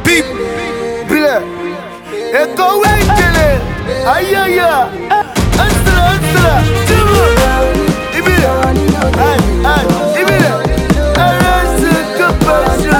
Beep, bile. Eko wengele. Ayaya. Ansala. Timu. Ibile. Ay. Ibile. Arası kapası.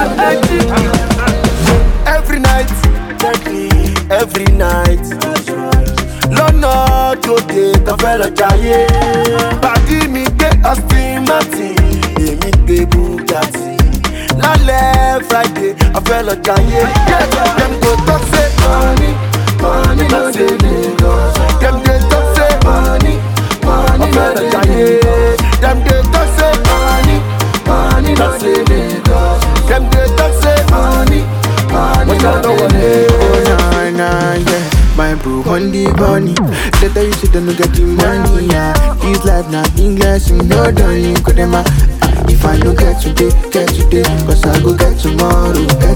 Every night. Lọ́nà tó dé tó fẹ́ lọ jayé. Pàdí mi gbé Aston Martin, èmi gbé Bugatti. Lálẹ́ Friday, a fẹ́ lọ jayé. Dem go talk say money no dey Lagos. Dem dey talk say money a fẹ́ lọ jayé. Dem dey talk say money no dey Lagos. Dem dey talk say money no dey yeah. My bro on the bunny. Later you sit down and get the money, yeah. This life not English, you know don't you could them if I don't get today, cause I go get tomorrow.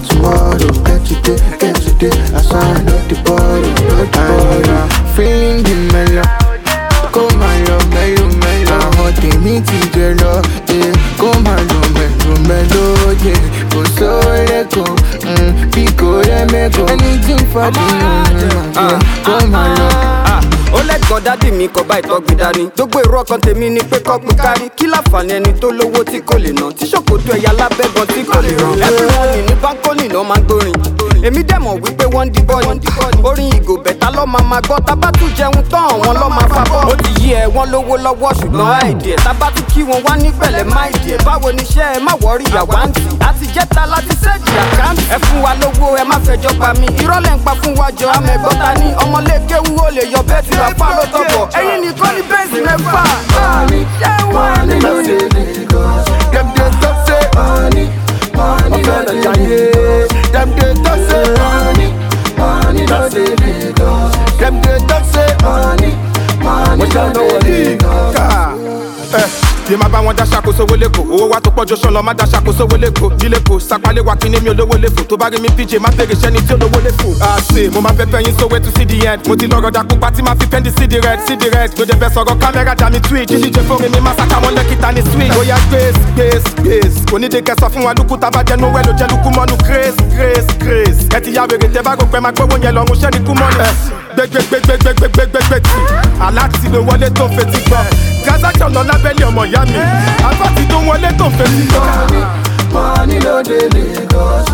I sign up the borrow. Feeling the mellow. Come on, mellow. Hot meet the love, yeah. Come on, mellow, yeah. Go so let go, pico let me go. Anything for the come on, ó lẹ́gbọ́n dádì mi kọ́ bá ìtọ́gbìn dání. Gbogbo èrò ọkàn tèmi ni pé kọ́ pín kárí. Kí láǹfààní ẹni tó lówó tí kò lè ná, tí ṣòkòtò ẹ̀yà lábẹ́gan tí kò lè rán. Everybody ní báńkólì náà máa ń gbórin. Èmi dẹ̀ mọ̀ wípé wọ́n ń di bọ́ọ̀lì. Orin ìgò bẹ̀tà lọ́ máa gbọ́. Tábà tún jẹun tán àwọn lọ́ máa fa bọ́. Ó ti yí ẹ wọ́n lówó lọ́wọ́ ṣùgbọ́n àìdí ẹ̀. Tábà tún kí wọn wá ní pẹ̀lẹ́ má ìdí ẹ̀. Báwo ni iṣẹ́ ẹ má wọ́rí àwáǹtì? Àti jẹ́ta láti ṣẹ́ẹ̀jì àkáǹtì. Ẹ fún wa lówó ẹ má fẹjọ́ pa mí. Irọ́ lẹ́ ń pa fún wa jọ amẹ̀gbọ́ta ní. Ọmọlé kéwú ó lè yọ bẹ́ẹ̀ tí ra pa ló tọ̀bọ̀. Ẹyin nìkan ní bẹ́ẹ̀sì mẹ́fà. Money no dey Lagos. Dem dey talk say money no dey Lagos. Dem dey talk say money no dey Lagos. Dem dey talk say money no dey Lagos. Bí ma bá wọn dá ṣàkóso wọlé kò, owó wa tó pọ̀ jọ ṣọlọ má dá ṣàkóso wọlé kò. Nílé kò, sàpálẹ̀ wa kí ni mi olówó lè fò. Tó bá rí mi PJ má bèrè iṣẹ́ ni tí olówó lè fò. Àṣe mo máa fẹ́ fẹ́ yín sówé to see the end. Mo ti lọ́rọ̀ dà pupa tí máa fi pẹ́ndì sí the red. Ló dé fẹ́ sọ̀rọ̀ kámẹ́rà dà mí tweet. Jíjíjẹ fóre mi máa sàkà wọn lẹ́kìtà ní sweet. Bóyá grace. Onídé sọ fún wa lúkú tá a bá jẹnu wẹ́ ló jẹ́ lúkú mọ́nu grace. Ẹ ti ya wèrè tẹ bá rò pé máa gbówó yẹn lọ́rùn ṣẹ́ ni kú mọ́nu. Gbẹgbẹgbẹgbẹgbẹgbẹgbẹ tí aláàtì ló wọlé tó ń fetí gbọ́. Transaction lọ lábẹ́lẹ̀ ọmọ ìyá mi. Àbátì tó wọlé tó ń fetí gbọ́. Money no dey Lagos.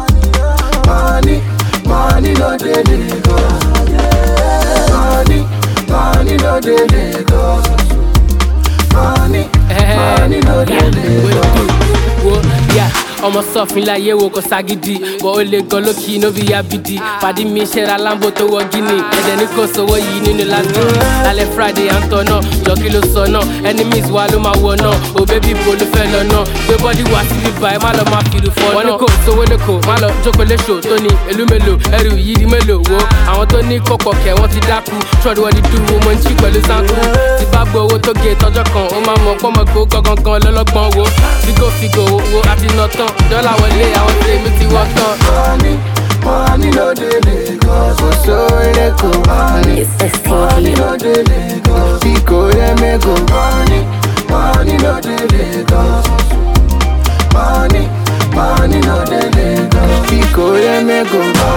Money no dey Lagos. Money no dey Lagos. Money no dey Lagos. Ọmọ sọfin láyé wo kò ságídí, bọ́ ó lè gan lókì no bí abidi. Pàdí mi ṣẹ́ra Lambo tó wọ Guinea, ẹ̀jẹ̀ ní kò sówó yìí nínú lásán. Lálẹ́ Friday à ń tọ̀ náà, jọ kí ló sọ náà, enemies wa ló máa wọ̀ náà, ò bébí bo ló fẹ́ lọ náà. Gbé bọ́dí wá sí bíbá ẹ má lọ máa fìlú fọ́ náà. Wọ́n ní kò sówó lẹ́kọ̀ọ́, má lọ jókòó léṣò tó ní èlú mélòó, ẹrù yìí di mélòó wo. Àwọn tó ní kọ̀pọ̀ kẹ̀ wọ́n ti dákú, ṣọ́ọ̀dù wọn ti dúró, mo ń chí pẹ̀lú sáńkú. Ti bá gbọ́ owó tó gé tọjọ́ kan, ó máa mọ̀ pọ́mọ̀gbó gangan lọ́lọ́gbọ́n wo. Fígò wo àti nà tán, dọ́là wọlé àwọn tèmi ti wọ́ tán. Money no dey Lagos. go so let go. Money no dey Lagos. Pico let me go. Money no dey Lagos. Money no dey Lagos. Pico let me go.